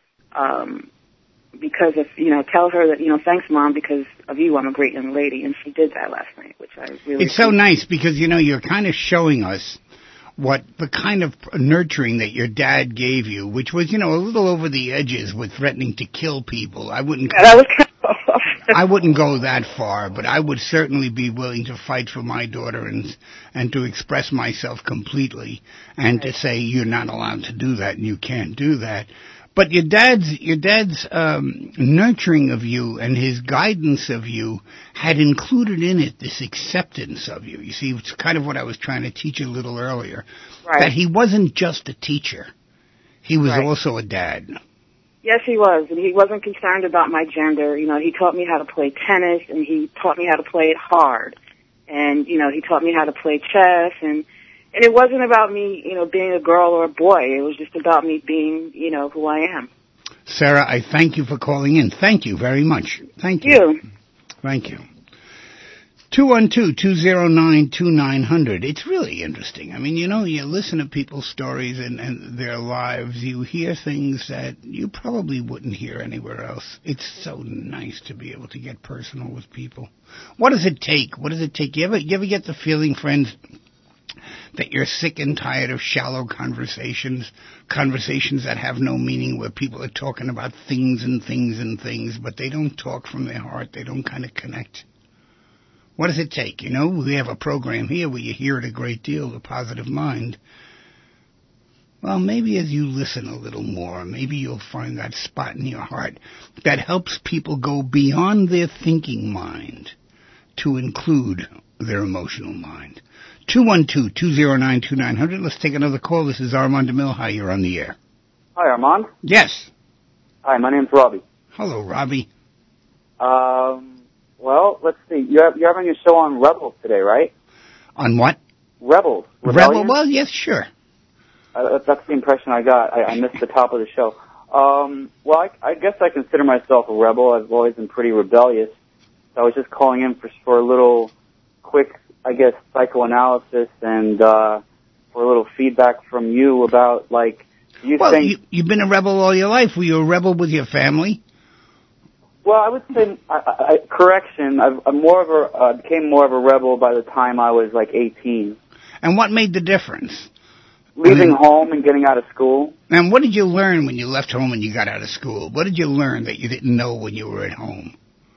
um, because of, you know, tell her that, you know, thanks, Mom, because of you, I'm a great young lady. And she did that last night, which I really It's so nice because, you know, you're kind of showing us what the kind of nurturing that your dad gave you, which was, you know, a little over the edges with threatening to kill people. I wouldn't. Yeah, that was kind of I wouldn't go that far, but I would certainly be willing to fight for my daughter and and to express myself completely and to say you're not allowed to do that and you can't do that. But your dad's your dad's um, nurturing of you and his guidance of you had included in it this acceptance of you. You see, it's kind of what I was trying to teach you a little earlier. Right. That he wasn't just a teacher. He was Right. also a dad. Yes, he was, and he wasn't concerned about my gender. You know, he taught me how to play tennis, and he taught me how to play it hard. And, you know, he taught me how to play chess, and and it wasn't about me, you know, being a girl or a boy. It was just about me being, you know, who I am. Sarah, I thank you for calling in. Thank you very much. Thank you. You. Thank you. two one two, two zero nine, two nine zero zero. It's really interesting. I mean, you know, you listen to people's stories and, and their lives. You hear things that you probably wouldn't hear anywhere else. It's so nice to be able to get personal with people. What does it take? What does it take? You ever, you ever get the feeling, friends, that you're sick and tired of shallow conversations, conversations that have no meaning, where people are talking about things and things and things, but they don't talk from their heart. They don't kind of connect. What does it take? You know, we have a program here where you hear it a great deal, The Positive Mind. Well, maybe as you listen a little more, maybe you'll find that spot in your heart that helps people go beyond their thinking mind to include their emotional mind. two one two, two zero nine, two nine zero zero. Let's take another call. This is Armand DeMille. Hi, you're on the air. Hi, Armand. Yes. Hi, my name's Robbie. Hello, Robbie. Um, well, let's see. You're, you're having a show on Rebels today, right? On what? Rebels. Rebel? Well, yes, sure. Uh, that's the impression I got. I, I missed the top of the show. Um, well, I, I guess I consider myself a rebel. I've always been pretty rebellious. So I was just calling in for, for a little quick, I guess, psychoanalysis and uh, for a little feedback from you about, like, do you well, think... you, you've been a rebel all your life. Were you a rebel with your family? Well, I would say, I, I, correction, I've, I'm more of a, uh, became more of a rebel by the time I was, like, eighteen. And what made the difference? Leaving I mean, home and getting out of school. And what did you learn when you left home and you got out of school? What did you learn that you didn't know when you were at home?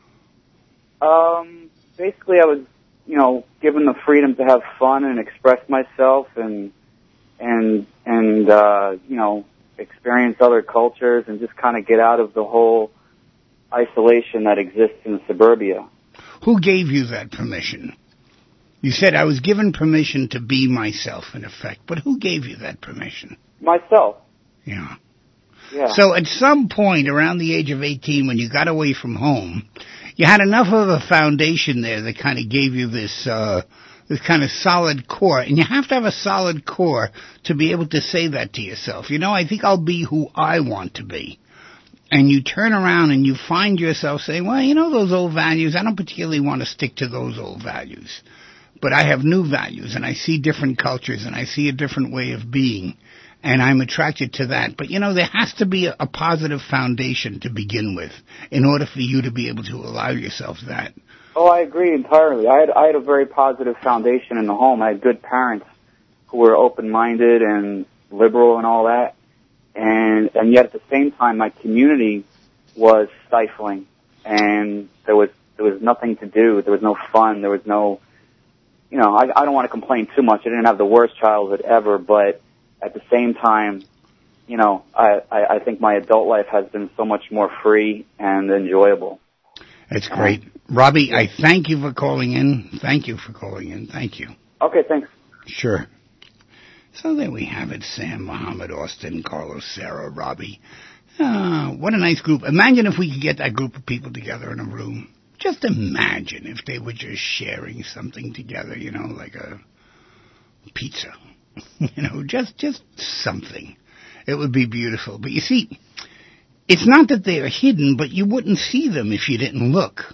Um, basically, I was, you know, given the freedom to have fun and express myself and, and, and, uh, you know, experience other cultures and just kind of get out of the whole isolation that exists in suburbia. Who gave you that permission? You said I was given permission to be myself, in effect. But who gave you that permission? Myself. Yeah. Yeah. So at some point around the age of eighteen, when you got away from home, you had enough of a foundation there that kind of gave you this, uh, this kind of solid core. And you have to have a solid core to be able to say that to yourself. You know, I think I'll be who I want to be. And you turn around and you find yourself saying, well, you know, those old values, I don't particularly want to stick to those old values. But I have new values, and I see different cultures, and I see a different way of being, and I'm attracted to that. But, you know, there has to be a, a positive foundation to begin with in order for you to be able to allow yourself that. Oh, I agree entirely. I had, I had a very positive foundation in the home. I had good parents who were open-minded and liberal and all that. And, and yet at the same time, my community was stifling, and there was, there was nothing to do. There was no fun. There was no... You know, I, I don't want to complain too much. I didn't have the worst childhood ever, but at the same time, you know, I, I, I think my adult life has been so much more free and enjoyable. That's great. Robbie, I thank you for calling in. Thank you for calling in. Thank you. Okay, thanks. Sure. So there we have it, Sam, Muhammad, Austin, Carlos, Sarah, Robbie. Ah, what a nice group. Imagine if we could get that group of people together in a room. Just imagine if they were just sharing something together, you know, like a pizza, you know, just just something. It would be beautiful. But you see, it's not that they are hidden, but you wouldn't see them if you didn't look.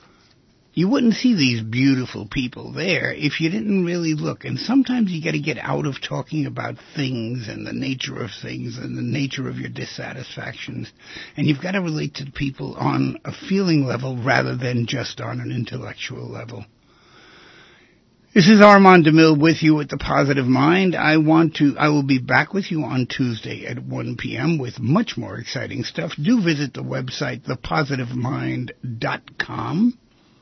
You wouldn't see these beautiful people there if you didn't really look. And sometimes you got to get out of talking about things and the nature of things and the nature of your dissatisfactions. And you've got to relate to people on a feeling level rather than just on an intellectual level. This is Armand DeMille with you at The Positive Mind. I want to, I will be back with you on Tuesday at one p.m. with much more exciting stuff. Do visit the website, the positive mind dot com.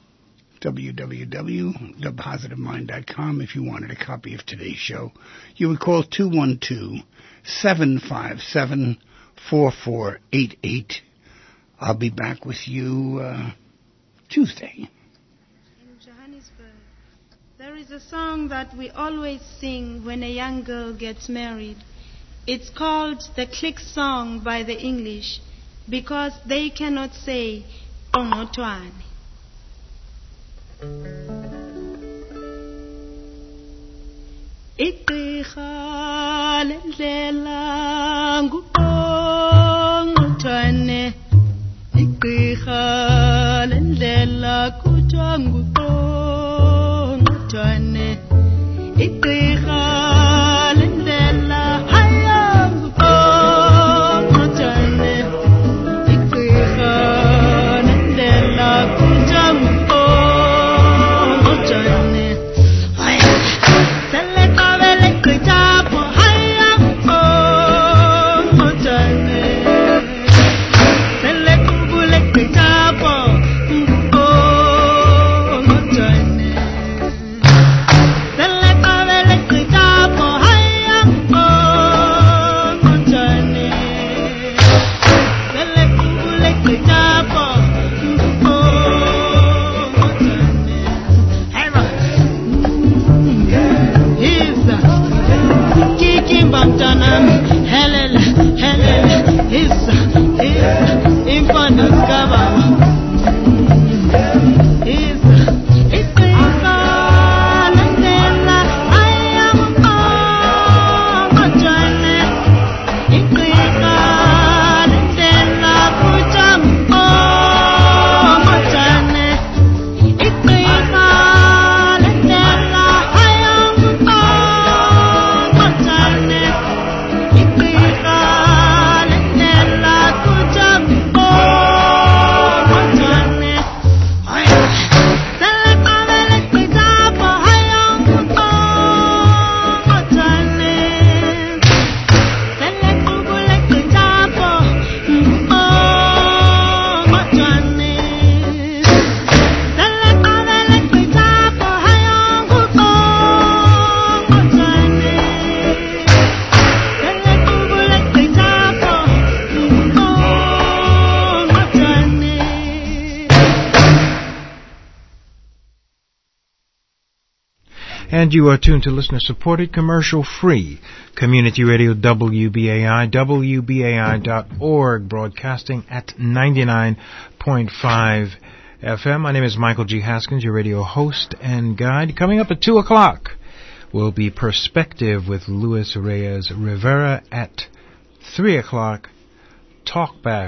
w w w dot the positive mind dot com. If you wanted a copy of today's show, you would call two one two, seven five seven, four four eight eight. I'll be back with you uh, Tuesday. In Johannesburg, there is a song that we always sing when a young girl gets married. It's called the Click Song by the English. because they cannot say Ongotwane. Igqirha lendlela nguNgotwane, igqirha lendlela kuthiwa nguNgotwane, igqirha lendlela haya nguNgotwane, igqirha lendlela kuthiwa nguNgotwane. And you are tuned to listener-supported, commercial-free community radio W B A I, W B A I dot org, broadcasting at ninety-nine point five F M. My name is Michael G. Haskins, your radio host and guide. Coming up at two o'clock will be Perspective with Luis Reyes Rivera. At three o'clock, Talkback